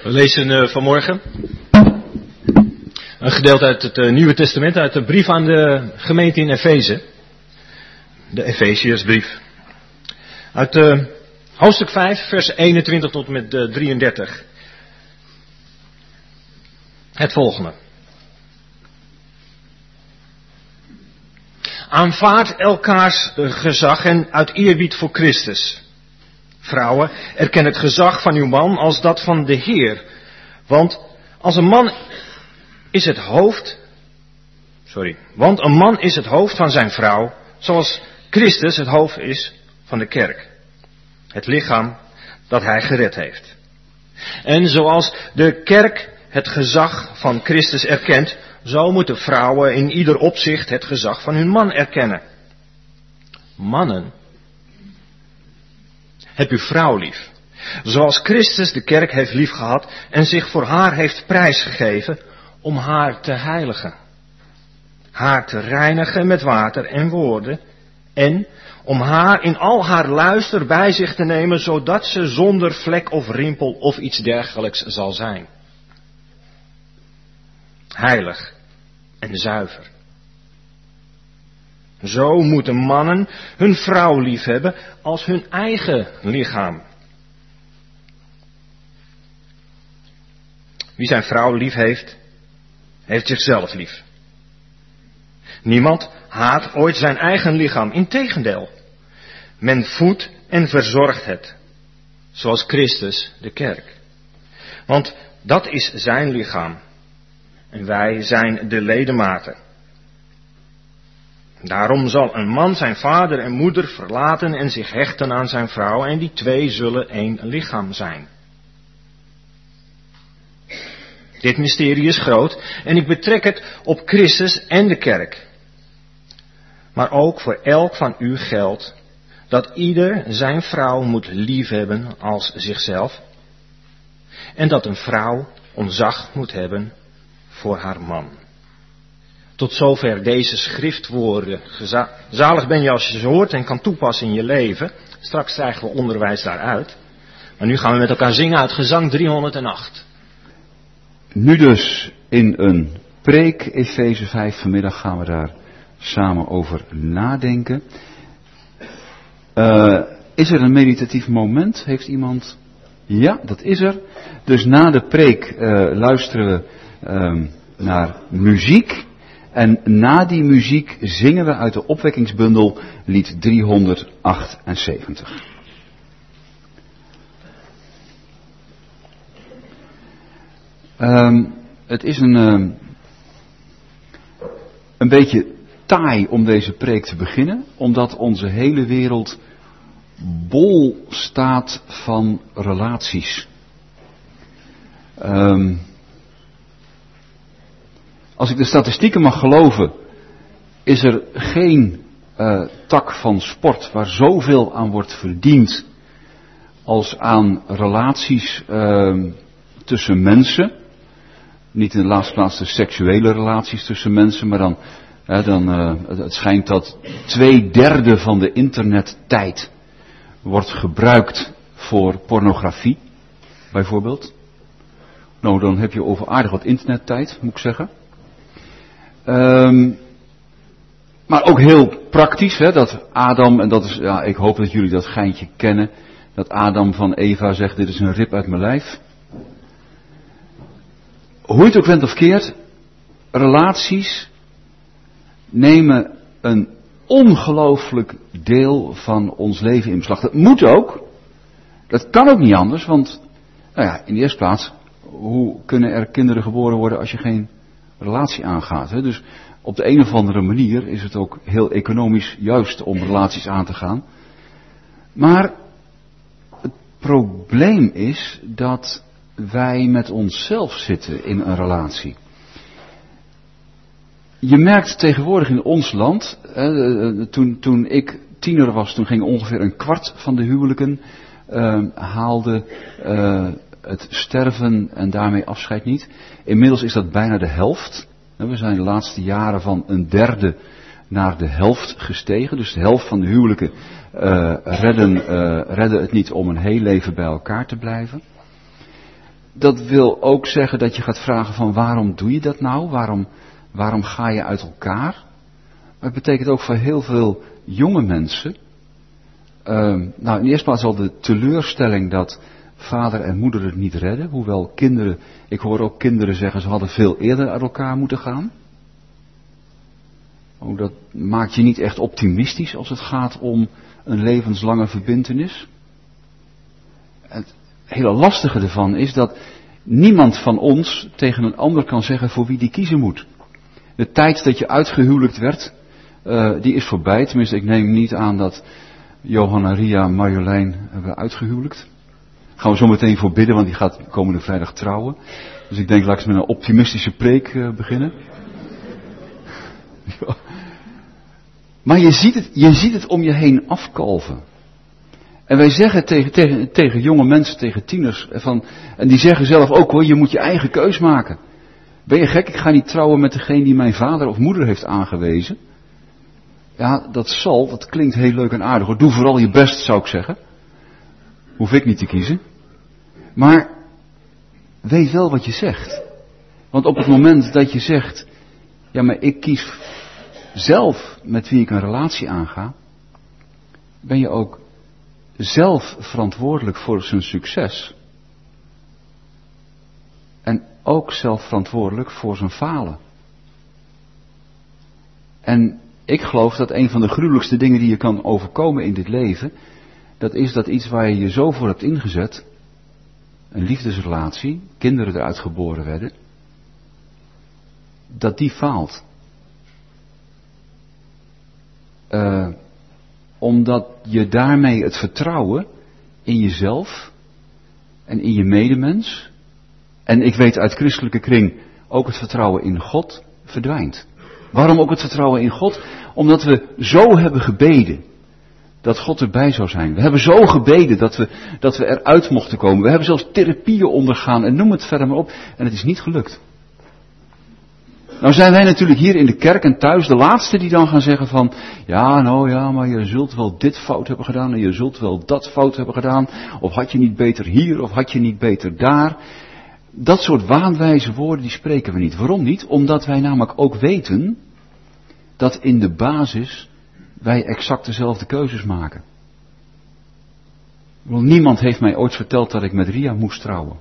We lezen vanmorgen een gedeelte uit het Nieuwe Testament, uit de brief aan de gemeente in Efeze. De Efeziërsbrief. Uit hoofdstuk 5, vers 21 tot en met 33. Het volgende. Aanvaard elkaars gezag en uit eerbied voor Christus. Vrouwen, erken het gezag van uw man als dat van de Heer. Want een man is het hoofd van zijn vrouw, zoals Christus het hoofd is van de kerk. Het lichaam dat hij gered heeft. En zoals de kerk het gezag van Christus erkent, zo moeten vrouwen in ieder opzicht het gezag van hun man erkennen. Mannen, heb uw vrouw lief, zoals Christus de kerk heeft liefgehad en zich voor haar heeft prijsgegeven om haar te heiligen. Haar te reinigen met water en woorden en om haar in al haar luister bij zich te nemen, zodat ze zonder vlek of rimpel of iets dergelijks zal zijn. Heilig en zuiver. Zo moeten mannen hun vrouw liefhebben als hun eigen lichaam. Wie zijn vrouw lief heeft, heeft zichzelf lief. Niemand haat ooit zijn eigen lichaam. Integendeel, men voedt en verzorgt het, zoals Christus de kerk. Want dat is zijn lichaam en wij zijn de ledematen. Daarom zal een man zijn vader en moeder verlaten en zich hechten aan zijn vrouw en die twee zullen één lichaam zijn. Dit mysterie is groot en ik betrek het op Christus en de kerk. Maar ook voor elk van u geldt dat ieder zijn vrouw moet liefhebben als zichzelf. En dat een vrouw ontzag moet hebben voor haar man. Tot zover deze schriftwoorden. Zalig ben je als je ze hoort en kan toepassen in je leven. Straks krijgen we onderwijs daaruit. Maar nu gaan we met elkaar zingen uit Gezang 308. Nu dus in een preek, Efeze 5, vanmiddag gaan we daar samen over nadenken. Is er een meditatief moment? Heeft iemand? Ja, dat is er. Dus na de preek luisteren we naar muziek. En na die muziek zingen we uit de opwekkingsbundel lied 378. Het is een beetje taai om deze preek te beginnen, omdat onze hele wereld bol staat van relaties. Als ik de statistieken mag geloven, is er geen tak van sport waar zoveel aan wordt verdiend als aan relaties tussen mensen. Niet in de laatste plaats de seksuele relaties tussen mensen, maar het schijnt dat 2/3 van de internettijd wordt gebruikt voor pornografie, bijvoorbeeld. Nou, dan heb je over aardig wat internettijd, moet ik zeggen. Maar ook heel praktisch, dat Adam, en dat is, ik hoop dat jullie dat geintje kennen, dat Adam van Eva zegt, dit is een rib uit mijn lijf. Hoe je het ook went of keert, relaties nemen een ongelooflijk deel van ons leven in beslag. Dat moet ook. Dat kan ook niet anders, want in de eerste plaats, hoe kunnen er kinderen geboren worden als je geen relatie aangaat? Hè? Dus op de een of andere manier is het ook heel economisch juist om relaties aan te gaan. Maar het probleem is dat wij met onszelf zitten in een relatie. Je merkt tegenwoordig in ons land, toen ik tiener was, toen ging ongeveer 1/4 van de huwelijken haalde het sterven en daarmee afscheid niet. Inmiddels is dat bijna de helft. We zijn de laatste jaren van 1/3 naar de helft gestegen. Dus de helft van de huwelijken redden het niet om een heel leven bij elkaar te blijven. Dat wil ook zeggen dat je gaat vragen van waarom doe je dat nou? Waarom ga je uit elkaar? Maar het betekent ook voor heel veel jonge mensen. In de eerste plaats al de teleurstelling dat vader en moeder het niet redden. Hoewel kinderen, ik hoor ook kinderen zeggen ze hadden veel eerder uit elkaar moeten gaan. Ook dat maakt je niet echt optimistisch als het gaat om een levenslange verbintenis. Het hele lastige ervan is dat niemand van ons tegen een ander kan zeggen voor wie die kiezen moet. De tijd dat je uitgehuwelijkt werd, die is voorbij. Tenminste, ik neem niet aan dat Johanna, Ria, Marjolein hebben uitgehuwelijkt. Gaan we zo meteen voor bidden, want die gaat komende vrijdag trouwen. Dus ik denk, laat ik eens met een optimistische preek beginnen. Ja. Maar je ziet het om je heen afkalven. En wij zeggen tegen jonge mensen, tegen tieners, en die zeggen zelf ook hoor, je moet je eigen keus maken. Ben je gek? Ik ga niet trouwen met degene die mijn vader of moeder heeft aangewezen. Ja, dat klinkt heel leuk en aardig hoor. Doe vooral je best, zou ik zeggen. Hoef ik niet te kiezen. Maar weet wel wat je zegt. Want op het moment dat je zegt, ja maar ik kies zelf met wie ik een relatie aanga, ben je ook zelf verantwoordelijk voor zijn succes. En ook zelf verantwoordelijk voor zijn falen. En ik geloof dat een van de gruwelijkste dingen die je kan overkomen in dit leven, dat is dat iets waar je je zo voor hebt ingezet, een liefdesrelatie, kinderen eruit geboren werden, dat die faalt. Omdat je daarmee het vertrouwen in jezelf en in je medemens, en ik weet uit christelijke kring ook het vertrouwen in God, verdwijnt. Waarom ook het vertrouwen in God? Omdat we zo hebben gebeden dat God erbij zou zijn. We hebben zo gebeden dat we eruit mochten komen. We hebben zelfs therapieën ondergaan en noem het verder maar op. En het is niet gelukt. Nou zijn wij natuurlijk hier in de kerk en thuis de laatste die dan gaan zeggen van, maar je zult wel dit fout hebben gedaan en je zult wel dat fout hebben gedaan. Of had je niet beter hier of had je niet beter daar. Dat soort waanwijze woorden die spreken we niet. Waarom niet? Omdat wij namelijk ook weten dat in de basis wij exact dezelfde keuzes maken. Niemand heeft mij ooit verteld dat ik met Ria moest trouwen.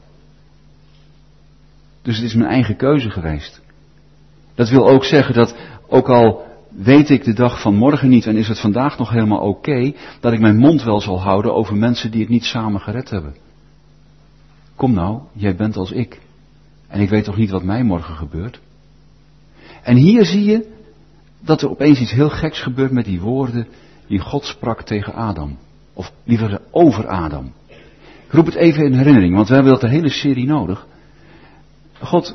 Dus het is mijn eigen keuze geweest. Dat wil ook zeggen dat, ook al weet ik de dag van morgen niet en is het vandaag nog helemaal oké, dat ik mijn mond wel zal houden over mensen die het niet samen gered hebben. Kom nou, jij bent als ik. En ik weet toch niet wat mij morgen gebeurt. En hier zie je dat er opeens iets heel geks gebeurt met die woorden die God sprak tegen Adam. Of liever over Adam. Ik roep het even in herinnering, want we hebben dat de hele serie nodig. God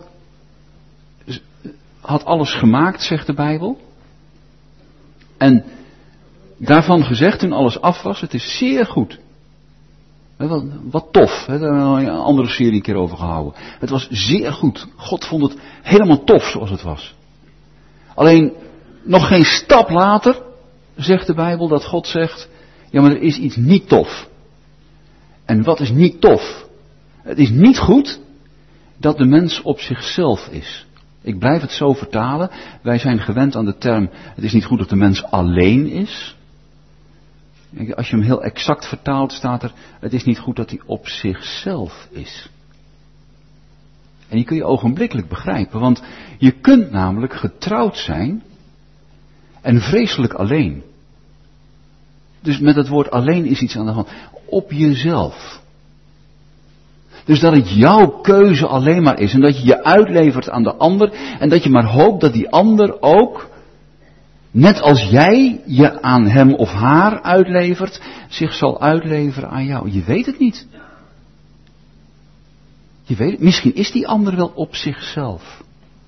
had alles gemaakt, zegt de Bijbel. En daarvan gezegd, toen alles af was, het is zeer goed. Wat tof, daar hebben we een andere serie een keer over gehouden. Het was zeer goed. God vond het helemaal tof zoals het was. Alleen, nog geen stap later, zegt de Bijbel dat God zegt, ja maar er is iets niet tof. En wat is niet tof? Het is niet goed dat de mens op zichzelf is. Ik blijf het zo vertalen. Wij zijn gewend aan de term, het is niet goed dat de mens alleen is. Als je hem heel exact vertaalt, staat er, het is niet goed dat hij op zichzelf is. En die kun je ogenblikkelijk begrijpen, want je kunt namelijk getrouwd zijn en vreselijk alleen. Dus met het woord alleen is iets aan de hand. Op jezelf. Dus dat het jouw keuze alleen maar is en dat je je uitlevert aan de ander en dat je maar hoopt dat die ander ook, net als jij je aan hem of haar uitlevert, zich zal uitleveren aan jou. Je weet het niet. Je weet het, misschien is die ander wel op zichzelf.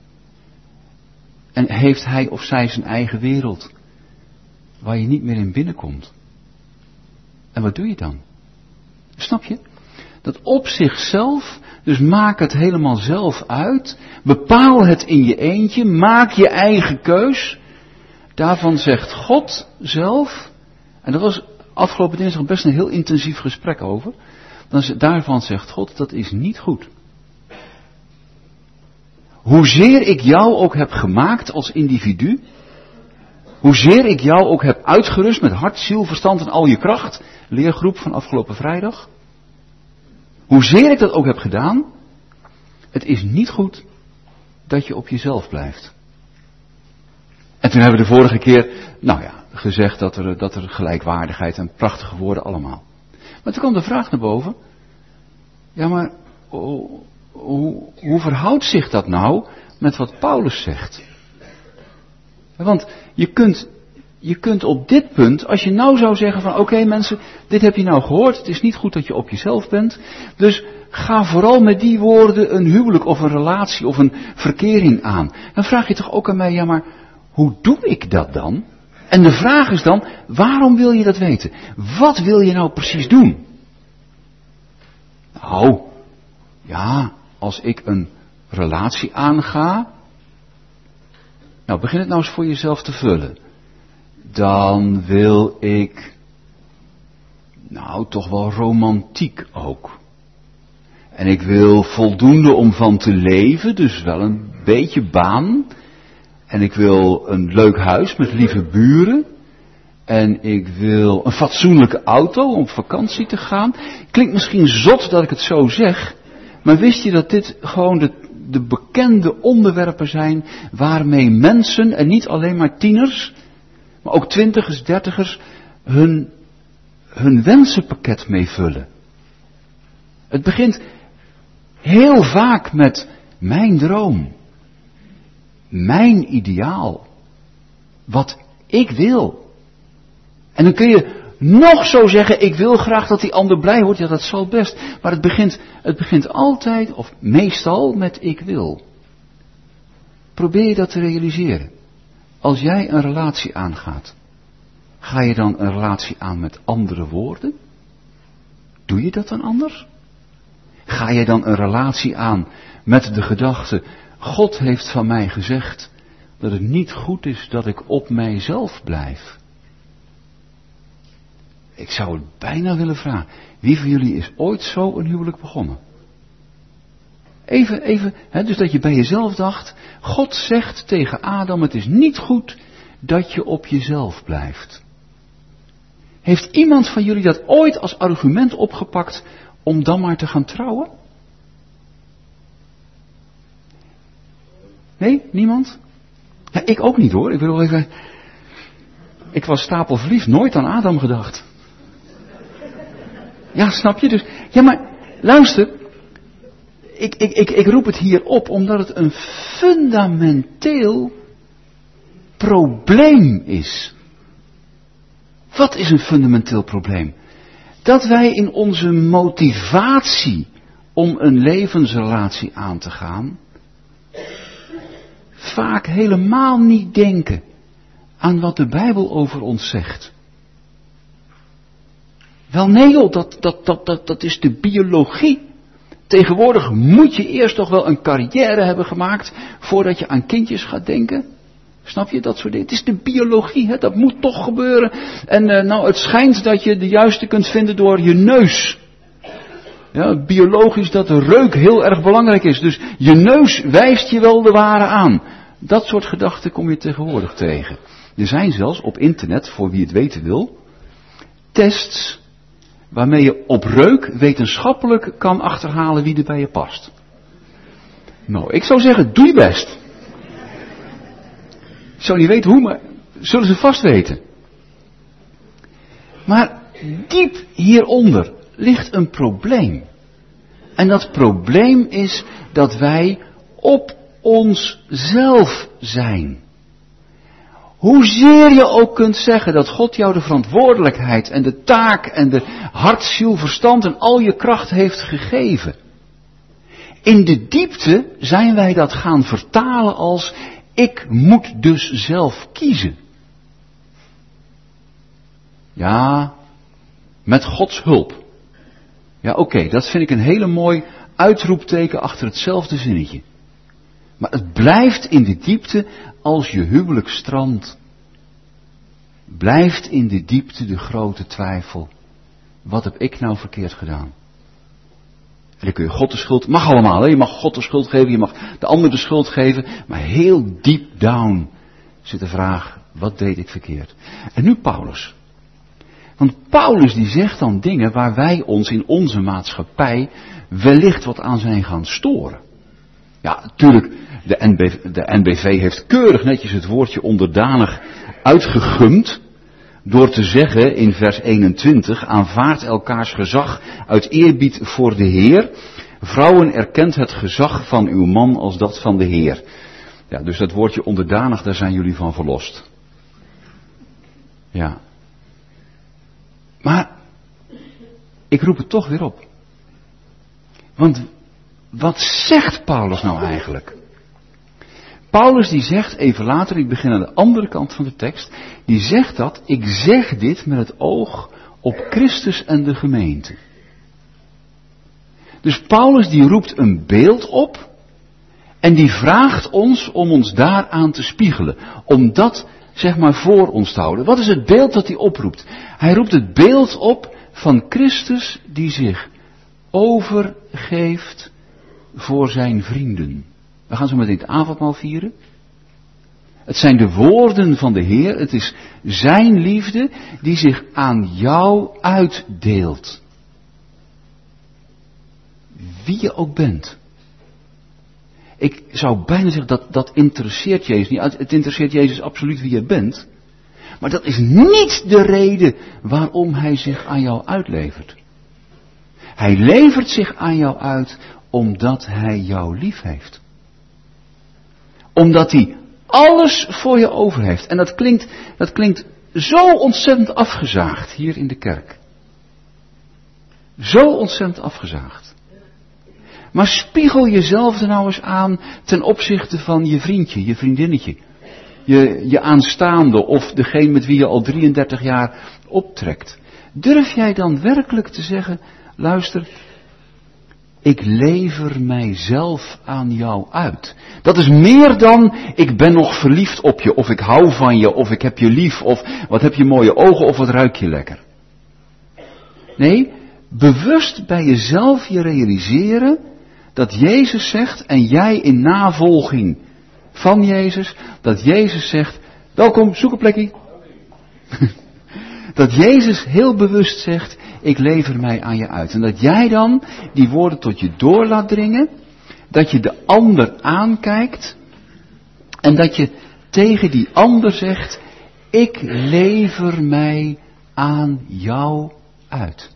En heeft hij of zij zijn eigen wereld, waar je niet meer in binnenkomt. En wat doe je dan? Snap je? Dat op zichzelf, dus maak het helemaal zelf uit, bepaal het in je eentje, maak je eigen keus. Daarvan zegt God zelf, en dat was afgelopen dinsdag best een heel intensief gesprek over, daarvan zegt God, dat is niet goed. Hoezeer ik jou ook heb gemaakt als individu, hoezeer ik jou ook heb uitgerust met hart, ziel, verstand en al je kracht, leergroep van afgelopen vrijdag, hoezeer ik dat ook heb gedaan, het is niet goed dat je op jezelf blijft. En toen hebben we de vorige keer, gezegd dat er gelijkwaardigheid en prachtige woorden allemaal. Maar toen kwam de vraag naar boven, ja maar hoe verhoudt zich dat nou met wat Paulus zegt? Want je kunt op dit punt, als je nou zou zeggen van oké, mensen, dit heb je nou gehoord, het is niet goed dat je op jezelf bent, dus ga vooral met die woorden een huwelijk of een relatie of een verkering aan. Dan vraag je toch ook aan mij, ja maar hoe doe ik dat dan? En de vraag is dan, waarom wil je dat weten? Wat wil je nou precies doen? Nou, ja, als ik een relatie aanga, nou begin het nou eens voor jezelf te vullen. Dan wil ik, toch wel romantiek ook. En ik wil voldoende om van te leven, dus wel een beetje baan. En ik wil een leuk huis met lieve buren. En ik wil een fatsoenlijke auto om op vakantie te gaan. Klinkt misschien zot dat ik het zo zeg. Maar wist je dat dit gewoon de bekende onderwerpen zijn waarmee mensen, en niet alleen maar tieners, maar ook 20ers, 30ers, hun wensenpakket mee vullen. Het begint heel vaak met mijn droom. Mijn ideaal. Wat ik wil. En dan kun je nog zo zeggen, ik wil graag dat die ander blij wordt. Ja, dat zal best. Maar het begint altijd, of meestal, met ik wil. Probeer je dat te realiseren. Als jij een relatie aangaat, ga je dan een relatie aan met andere woorden? Doe je dat dan anders? Ga je dan een relatie aan met de gedachte, God heeft van mij gezegd dat het niet goed is dat ik op mijzelf blijf. Ik zou het bijna willen vragen, wie van jullie is ooit zo een huwelijk begonnen? Even, dus dat je bij jezelf dacht, God zegt tegen Adam, het is niet goed dat je op jezelf blijft. Heeft iemand van jullie dat ooit als argument opgepakt om dan maar te gaan trouwen? Nee, niemand? Ja, ik ook niet hoor. Ik was stapelverliefd, nooit aan Adam gedacht. Ja, snap je? Dus, ja, maar luister. Ik roep het hier op omdat het een fundamenteel probleem is. Wat is een fundamenteel probleem? Dat wij in onze motivatie om een levensrelatie aan te gaan, vaak helemaal niet denken aan wat de Bijbel over ons zegt. Wel nee joh, dat is de biologie. Tegenwoordig moet je eerst toch wel een carrière hebben gemaakt voordat je aan kindjes gaat denken. Snap je, dat soort dingen. Het is de biologie, dat moet toch gebeuren. En het schijnt dat je de juiste kunt vinden door je neus. Ja, biologisch dat de reuk heel erg belangrijk is. Dus je neus wijst je wel de ware aan. Dat soort gedachten kom je tegenwoordig tegen. Er zijn zelfs op internet, voor wie het weten wil, tests waarmee je op reuk wetenschappelijk kan achterhalen wie er bij je past. Nou, ik zou zeggen, doe je best. Ik zou niet weten hoe, maar zullen ze vast weten. Maar diep hieronder ligt een probleem. En dat probleem is dat wij op onszelf zijn. Hoezeer je ook kunt zeggen dat God jou de verantwoordelijkheid en de taak en de hart, ziel, verstand en al je kracht heeft gegeven. In de diepte zijn wij dat gaan vertalen als ik moet dus zelf kiezen. Ja, met Gods hulp. Ja, oké, dat vind ik een hele mooi uitroepteken achter hetzelfde zinnetje. Maar het blijft in de diepte als je huwelijk strandt. Blijft in de diepte de grote twijfel. Wat heb ik nou verkeerd gedaan? En dan kun je God de schuld, mag allemaal, hè? Je mag God de schuld geven, je mag de ander de schuld geven. Maar heel deep down zit de vraag, wat deed ik verkeerd? En nu Paulus. Want Paulus die zegt dan dingen waar wij ons in onze maatschappij wellicht wat aan zijn gaan storen. Ja, natuurlijk, de NBV heeft keurig netjes het woordje onderdanig uitgegumd. Door te zeggen in vers 21, aanvaard elkaars gezag uit eerbied voor de Heer. Vrouwen, erkent het gezag van uw man als dat van de Heer. Ja, dus dat woordje onderdanig, daar zijn jullie van verlost. Ja. Maar, ik roep het toch weer op. Want, wat zegt Paulus nou eigenlijk? Paulus die zegt, even later, ik begin aan de andere kant van de tekst, die zegt dat, ik zeg dit met het oog op Christus en de gemeente. Dus Paulus die roept een beeld op en die vraagt ons om ons daaraan te spiegelen. Om dat, zeg maar, voor ons te houden. Wat is het beeld dat hij oproept? Hij roept het beeld op van Christus die zich overgeeft voor zijn vrienden. We gaan zo meteen het avondmaal vieren. Het zijn de woorden van de Heer. Het is zijn liefde die zich aan jou uitdeelt. Wie je ook bent. Ik zou bijna zeggen dat interesseert Jezus niet. Het interesseert Jezus absoluut wie je bent. Maar dat is niet de reden waarom hij zich aan jou uitlevert. Hij levert zich aan jou uit omdat hij jou lief heeft. Omdat hij alles voor je over heeft. En dat klinkt zo ontzettend afgezaagd hier in de kerk. Zo ontzettend afgezaagd. Maar spiegel jezelf er nou eens aan ten opzichte van je vriendje, je vriendinnetje. Je aanstaande of degene met wie je al 33 jaar optrekt. Durf jij dan werkelijk te zeggen, luister, ik lever mijzelf aan jou uit. Dat is meer dan, ik ben nog verliefd op je, of ik hou van je, of ik heb je lief, of wat heb je mooie ogen, of wat ruik je lekker. Nee, bewust bij jezelf je realiseren dat Jezus zegt, en jij in navolging van Jezus, dat Jezus zegt, welkom, zoek een plekje. Dat Jezus heel bewust zegt, ik lever mij aan je uit. En dat jij dan die woorden tot je door laat dringen, dat je de ander aankijkt en dat je tegen die ander zegt, ik lever mij aan jou uit.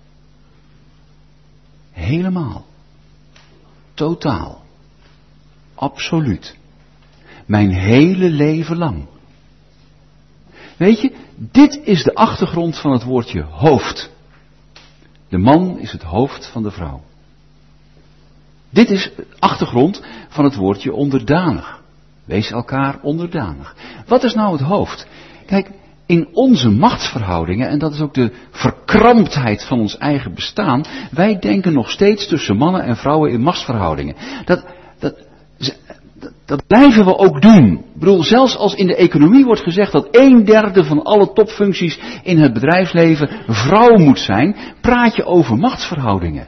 Helemaal. Totaal. Absoluut. Mijn hele leven lang. Weet je, dit is de achtergrond van het woordje hoofd. De man is het hoofd van de vrouw. Dit is de achtergrond van het woordje onderdanig. Wees elkaar onderdanig. Wat is nou het hoofd? Kijk, in onze machtsverhoudingen, en dat is ook de verkramptheid van ons eigen bestaan, wij denken nog steeds tussen mannen en vrouwen in machtsverhoudingen. Dat blijven we ook doen. Ik bedoel, zelfs als in de economie wordt gezegd dat 1/3 van alle topfuncties in het bedrijfsleven vrouw moet zijn, praat je over machtsverhoudingen.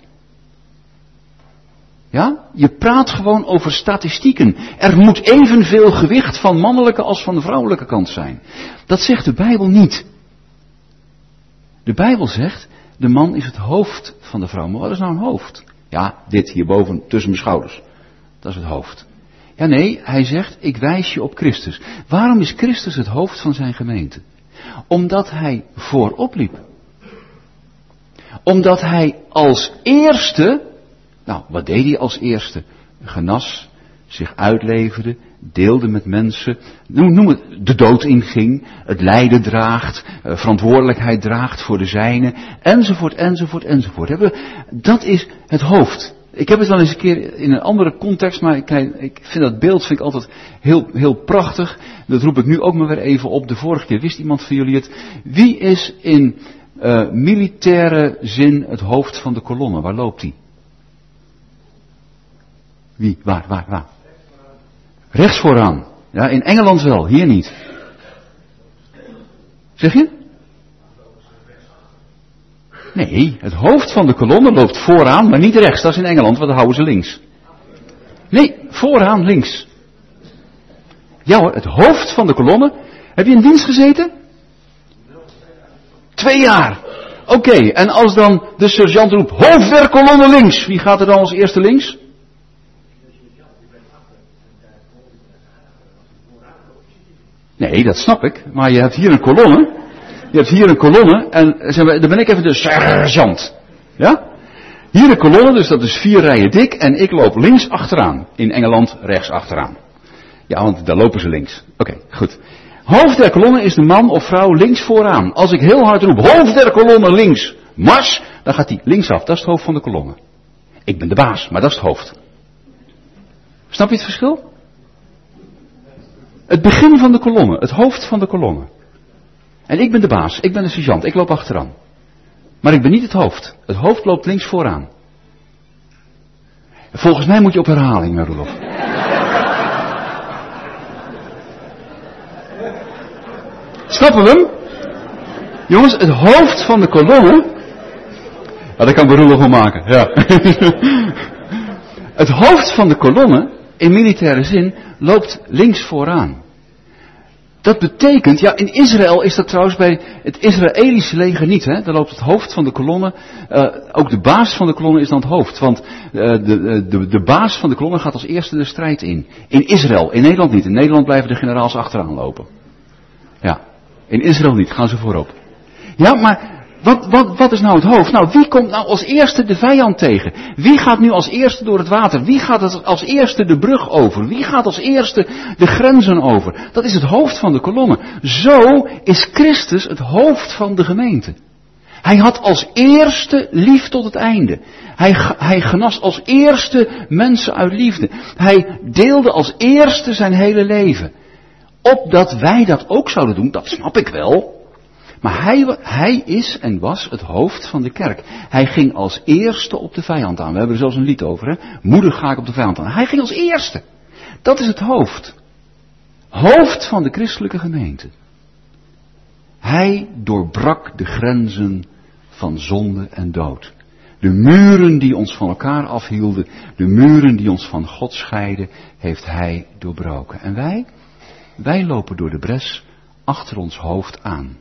Ja? Je praat gewoon over statistieken. Er moet evenveel gewicht van mannelijke als van de vrouwelijke kant zijn. Dat zegt de Bijbel niet. De Bijbel zegt, de man is het hoofd van de vrouw. Maar wat is nou een hoofd? Ja, dit hierboven tussen mijn schouders. Dat is het hoofd. Ja, nee, hij zegt, ik wijs je op Christus. Waarom is Christus het hoofd van zijn gemeente? Omdat hij voorop liep. Omdat hij als eerste, nou, wat deed hij als eerste? Genas, zich uitleverde, deelde met mensen, noem het, de dood inging, het lijden draagt, verantwoordelijkheid draagt voor de zijnen, enzovoort, enzovoort, enzovoort. Dat is het hoofd. Ik heb het wel eens een keer in een andere context, maar ik vind dat beeld altijd heel prachtig. Dat roep ik nu ook maar weer even op. De vorige keer wist iemand van jullie het. Wie is in militaire zin het hoofd van de kolonne? Waar loopt die? Wie? Waar? Rechts vooraan. Ja, in Engeland wel, hier niet. Nee, het hoofd van de kolonne loopt vooraan, maar niet rechts. Dat is in Engeland, want dan houden ze links. Nee, vooraan links. Ja hoor, het hoofd van de kolonne. Heb je in dienst gezeten? 2 jaar. Oké, en als dan de sergeant roept, hoofd der kolonne links. Wie gaat er dan als eerste links? Nee, dat snap ik. Maar je hebt hier een kolonne. En zeg maar, dan ben ik even de sergeant. Ja? Hier een kolonne, dus dat is 4 rijen dik. En ik loop links achteraan. In Engeland rechts achteraan. Ja, want daar lopen ze links. Oké, goed. Hoofd der kolonne is de man of vrouw links vooraan. Als ik heel hard roep, hoofd der kolonne links, mars, dan gaat hij linksaf. Dat is het hoofd van de kolonne. Ik ben de baas, maar dat is het hoofd. Snap je het verschil? Het begin van de kolonne, het hoofd van de kolonne. En ik ben de baas, ik ben de sergeant, ik loop achteraan. Maar ik ben niet het hoofd. Het hoofd loopt links vooraan. Volgens mij moet je op herhaling, Roelof. Snappen we hem? Jongens, het hoofd van de kolonne. Ja, dat kan ik Roelof wel maken. Ja. Het hoofd van de kolonne, in militaire zin, loopt links vooraan. Dat betekent, ja, in Israël is dat trouwens bij het Israëlische leger niet, hè. Daar loopt het hoofd van de kolonne, ook de baas van de kolonne is dan het hoofd. Want de baas van de kolonne gaat als eerste de strijd in. In Israël, in Nederland niet. In Nederland blijven de generaals achteraan lopen. Ja, in Israël niet, gaan ze voorop. Ja, maar wat is nou het hoofd? Nou, wie komt nou als eerste de vijand tegen? Wie gaat nu als eerste door het water? Wie gaat als eerste de brug over? Wie gaat als eerste de grenzen over? Dat is het hoofd van de kolonne. Zo is Christus het hoofd van de gemeente. Hij had als eerste lief tot het einde. Hij genas als eerste mensen uit liefde. Hij deelde als eerste zijn hele leven. Opdat wij dat ook zouden doen, dat snap ik wel. Maar hij is en was het hoofd van de kerk. Hij ging als eerste op de vijand aan. We hebben er zelfs een lied over, hè. Moeder ga ik op de vijand aan. Hij ging als eerste. Dat is het hoofd. Hoofd van de christelijke gemeente. Hij doorbrak de grenzen van zonde en dood. De muren die ons van elkaar afhielden, de muren die ons van God scheiden, heeft hij doorbroken. En wij lopen door de bres achter ons hoofd aan.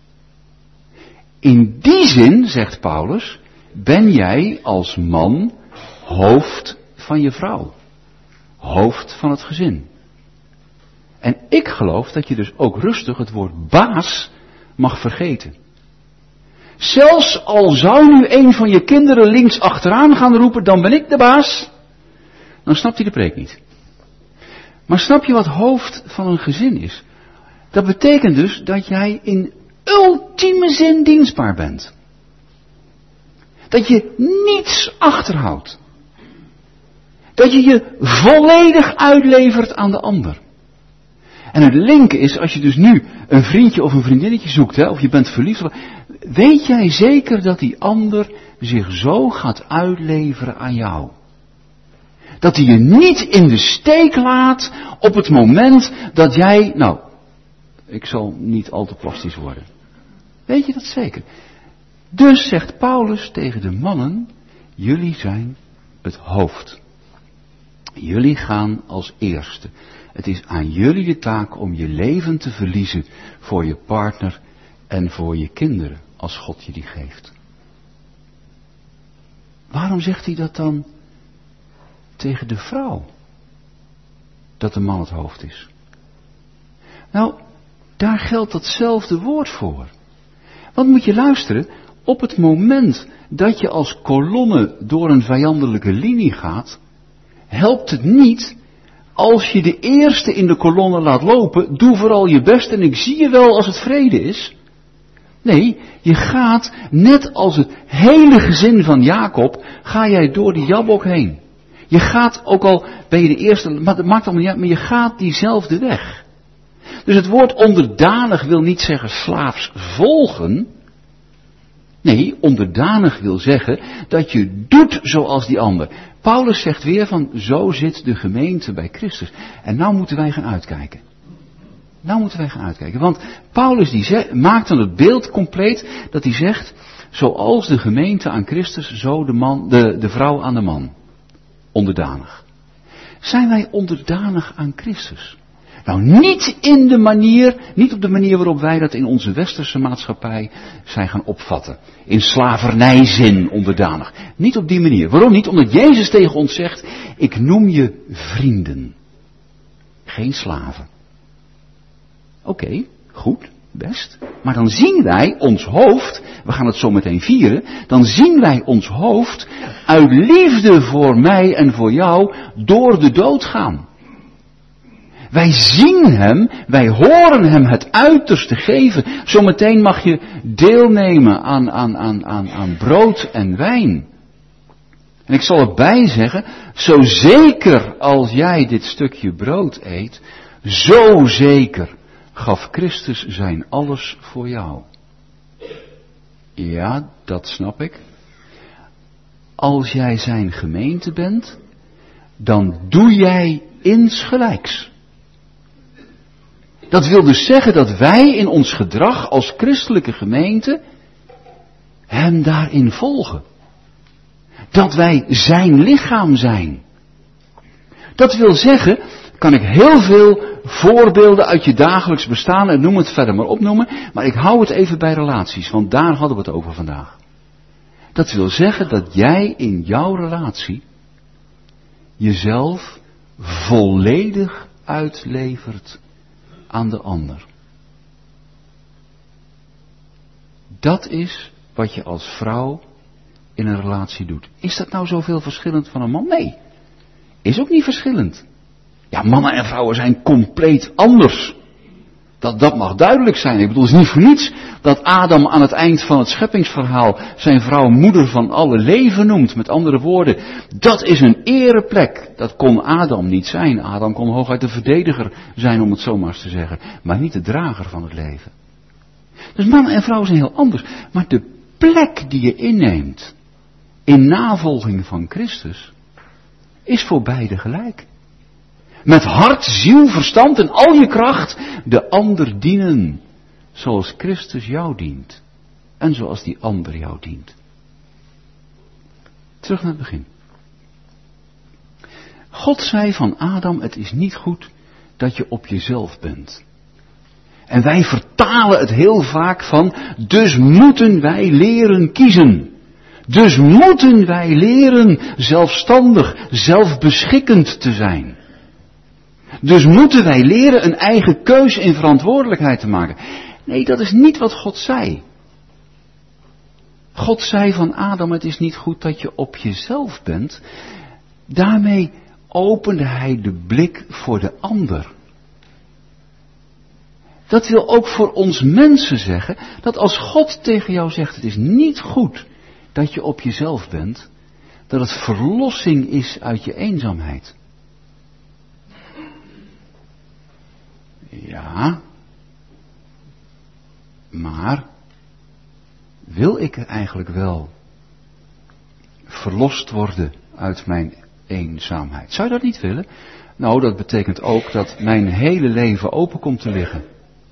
In die zin, zegt Paulus, ben jij als man hoofd van je vrouw. Hoofd van het gezin. En ik geloof dat je dus ook rustig het woord baas mag vergeten. Zelfs al zou nu een van je kinderen links achteraan gaan roepen, dan ben ik de baas. Dan snapt hij de preek niet. Maar snap je wat hoofd van een gezin is? Dat betekent dus dat jij in ultieme zin dienstbaar bent. Dat je niets achterhoudt. Dat je je volledig uitlevert aan de ander. En het linker is, als je dus nu een vriendje of een vriendinnetje zoekt, hè, of je bent verliefd, weet jij zeker dat die ander zich zo gaat uitleveren aan jou? Dat hij je niet in de steek laat op het moment dat jij, nou, ik zal niet al te plastisch worden. Weet je dat zeker? Dus zegt Paulus tegen de mannen, jullie zijn het hoofd. Jullie gaan als eerste. Het is aan jullie de taak om je leven te verliezen voor je partner en voor je kinderen, als God je die geeft. Waarom zegt hij dat dan tegen de vrouw? Dat de man het hoofd is. Nou, daar geldt datzelfde woord voor. Want moet je luisteren, op het moment dat je als kolonne door een vijandelijke linie gaat, helpt het niet als je de eerste in de kolonne laat lopen, doe vooral je best en ik zie je wel als het vrede is. Nee, je gaat, net als het hele gezin van Jacob, ga jij door die Jabok heen. Je gaat, ook al ben je de eerste, maar dat maakt allemaal niet uit, maar je gaat diezelfde weg. Dus het woord onderdanig wil niet zeggen slaafs volgen. Nee, onderdanig wil zeggen dat je doet zoals die ander. Paulus zegt weer van, zo zit de gemeente bij Christus. En nou moeten wij gaan uitkijken. Want Paulus die maakt dan het beeld compleet dat hij zegt, Zoals de gemeente aan Christus, zo de vrouw aan de man. Onderdanig. Zijn wij onderdanig aan Christus? Nou, niet op de manier waarop wij dat in onze westerse maatschappij zijn gaan opvatten. In slavernijzin onderdanig. Niet op die manier. Waarom niet? Omdat Jezus tegen ons zegt, ik noem je vrienden. Geen slaven. Oké, goed, best. Maar dan zien wij ons hoofd, we gaan het zo meteen vieren, dan zien wij ons hoofd uit liefde voor mij en voor jou door de dood gaan. Wij zien hem, wij horen hem het uiterste geven. Zometeen mag je deelnemen aan brood en wijn. En ik zal erbij zeggen, zo zeker als jij dit stukje brood eet, zo zeker gaf Christus zijn alles voor jou. Ja, dat snap ik. Als jij zijn gemeente bent, dan doe jij insgelijks. Dat wil dus zeggen dat wij in ons gedrag als christelijke gemeente hem daarin volgen. Dat wij zijn lichaam zijn. Dat wil zeggen, kan ik heel veel voorbeelden uit je dagelijks bestaan en noem het verder maar opnoemen, maar ik hou het even bij relaties, want daar hadden we het over vandaag. Dat wil zeggen dat jij in jouw relatie jezelf volledig uitlevert aan de ander. Dat is wat je als vrouw in een relatie doet. Is dat nou zoveel verschillend van een man? Nee, is ook niet verschillend. Ja, mannen en vrouwen zijn compleet anders. Dat mag duidelijk zijn. Ik bedoel, het is niet voor niets dat Adam aan het eind van het scheppingsverhaal zijn vrouw moeder van alle leven noemt. Met andere woorden, dat is een ereplek. Dat kon Adam niet zijn. Adam kon hooguit de verdediger zijn, om het zo maar eens te zeggen. Maar niet de drager van het leven. Dus mannen en vrouwen zijn heel anders. Maar de plek die je inneemt in navolging van Christus is voor beide gelijk. Met hart, ziel, verstand en al je kracht de ander dienen. Zoals Christus jou dient. En zoals die ander jou dient. Terug naar het begin. God zei van Adam, het is niet goed dat je op jezelf bent. En wij vertalen het heel vaak van, dus moeten wij leren kiezen. Dus moeten wij leren zelfstandig, zelfbeschikkend te zijn. Dus moeten wij leren een eigen keus in verantwoordelijkheid te maken. Nee, dat is niet wat God zei. God zei van Adam, het is niet goed dat je op jezelf bent. Daarmee opende hij de blik voor de ander. Dat wil ook voor ons mensen zeggen, dat als God tegen jou zegt, het is niet goed dat je op jezelf bent, dat het verlossing is uit je eenzaamheid. Ja, maar wil ik eigenlijk wel verlost worden uit mijn eenzaamheid? Zou je dat niet willen? Nou, dat betekent ook dat mijn hele leven open komt te liggen.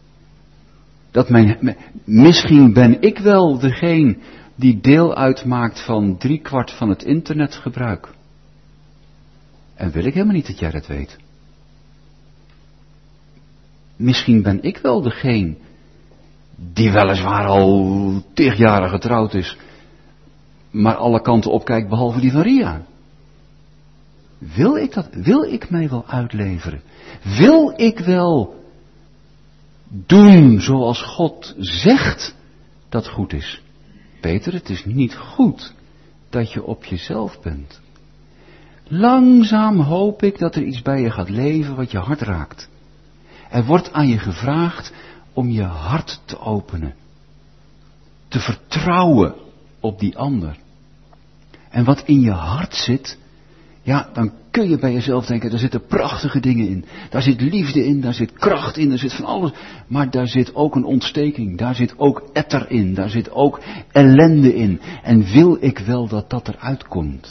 Misschien ben ik wel degene die deel uitmaakt van 3/4 van het internetgebruik. En wil ik helemaal niet dat jij dat weet. Misschien ben ik wel degene die weliswaar al 10 jaar getrouwd is, maar alle kanten opkijkt behalve die van Ria. Wil ik dat? Wil ik mij wel uitleveren? Wil ik wel doen zoals God zegt dat goed is? Peter, het is niet goed dat je op jezelf bent. Langzaam hoop ik dat er iets bij je gaat leven wat je hart raakt. Er wordt aan je gevraagd om je hart te openen. Te vertrouwen op die ander. En wat in je hart zit, ja, dan kun je bij jezelf denken, daar zitten prachtige dingen in. Daar zit liefde in, daar zit kracht in, daar zit van alles. Maar daar zit ook een ontsteking, daar zit ook etter in, daar zit ook ellende in. En wil ik wel dat dat eruit komt.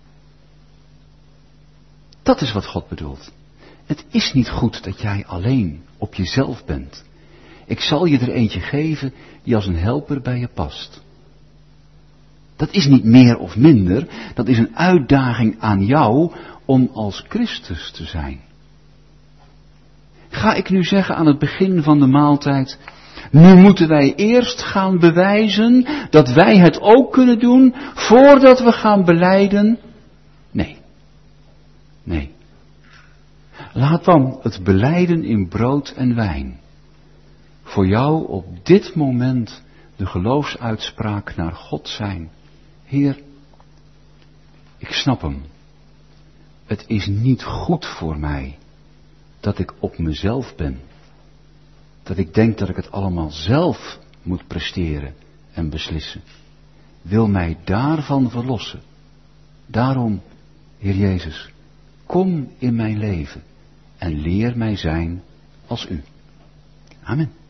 Dat is wat God bedoelt. Het is niet goed dat jij alleen op jezelf bent. Ik zal je er eentje geven die als een helper bij je past. Dat is niet meer of minder, dat is een uitdaging aan jou om als Christus te zijn. Ga ik nu zeggen aan het begin van de maaltijd, nu moeten wij eerst gaan bewijzen dat wij het ook kunnen doen voordat we gaan belijden? Nee. Nee. Laat dan het belijden in brood en wijn voor jou op dit moment de geloofsuitspraak naar God zijn. Heer, ik snap hem. Het is niet goed voor mij dat ik op mezelf ben. Dat ik denk dat ik het allemaal zelf moet presteren en beslissen. Wil mij daarvan verlossen. Daarom, Heer Jezus, kom in mijn leven en leer mij zijn als u. Amen.